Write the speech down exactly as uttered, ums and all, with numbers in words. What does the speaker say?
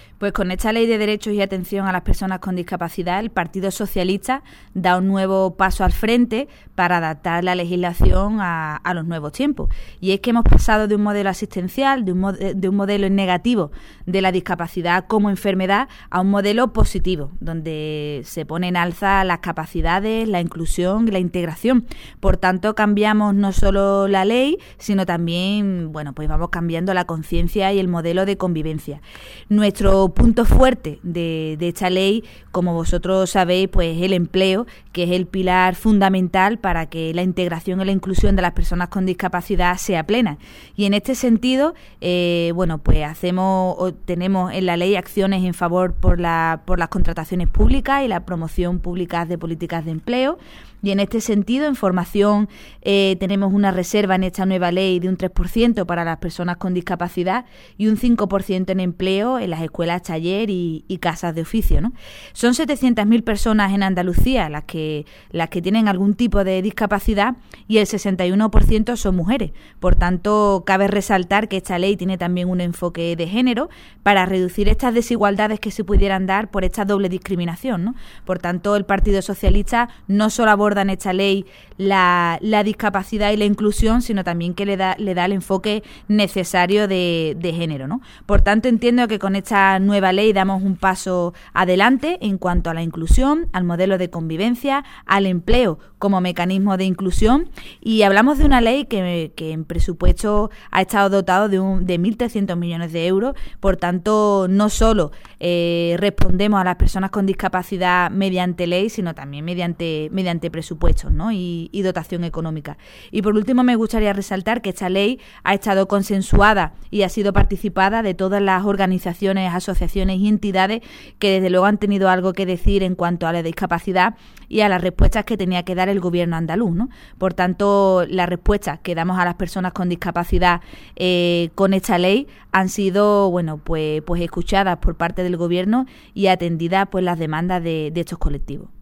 Pues con esta Ley de Derechos y Atención a las Personas con Discapacidad, el Partido Socialista da un nuevo paso al frente para adaptar la legislación a, a los nuevos tiempos. Y es que hemos pasado de un modelo asistencial, de un, mod- de un modelo negativo de la discapacidad como enfermedad, a un modelo positivo, donde se pone en alza las capacidades, la inclusión y la integración. Por tanto, cambiamos no solo la ley, sino también, bueno, pues vamos cambiando la conciencia y el modelo de convivencia. Nuestro punto fuerte de, de esta ley, como vosotros sabéis, pues es el empleo, que es el pilar fundamental para que la integración y la inclusión de las personas con discapacidad sea plena. Y en este sentido, eh, bueno, pues hacemos o tenemos en la ley acciones en favor por la por las contrataciones públicas y la promoción pública de políticas de empleo. Y en este sentido, en formación, eh, tenemos una reserva en esta nueva ley de un tres por ciento para las personas con discapacidad y un cinco por ciento en empleo en las escuelas, taller y, y casas de oficio, ¿no? Son setecientas mil personas en Andalucía las que, las que tienen algún tipo de discapacidad y el sesenta y uno por ciento son mujeres. Por tanto, cabe resaltar que esta ley tiene también un enfoque de género para reducir estas desigualdades que se pudieran dar por esta doble discriminación, ¿no? Por tanto, el Partido Socialista no solo aborda en esta ley la, la discapacidad y la inclusión, sino también que le da, le da el enfoque necesario de, de género, ¿no? Por tanto, entiendo que con esta nueva ley damos un paso adelante en cuanto a la inclusión, al modelo de convivencia, al empleo como mecanismo de inclusión, y hablamos de una ley que, que en presupuesto ha estado dotado de, un, de mil trescientos millones de euros. Por tanto, no solo eh, respondemos a las personas con discapacidad mediante ley, sino también mediante, mediante presupuestos, ¿no? y, y dotación económica. Y por último, me gustaría resaltar que esta ley ha estado consensuada y ha sido participada de todas las organizaciones, asociaciones y entidades que desde luego han tenido algo que decir en cuanto a la discapacidad y a las respuestas que tenía que dar el gobierno andaluz, ¿no? Por tanto, las respuestas que damos a las personas con discapacidad eh, con esta ley han sido, bueno, pues, pues escuchadas por parte del gobierno y atendidas pues las demandas de, de estos colectivos.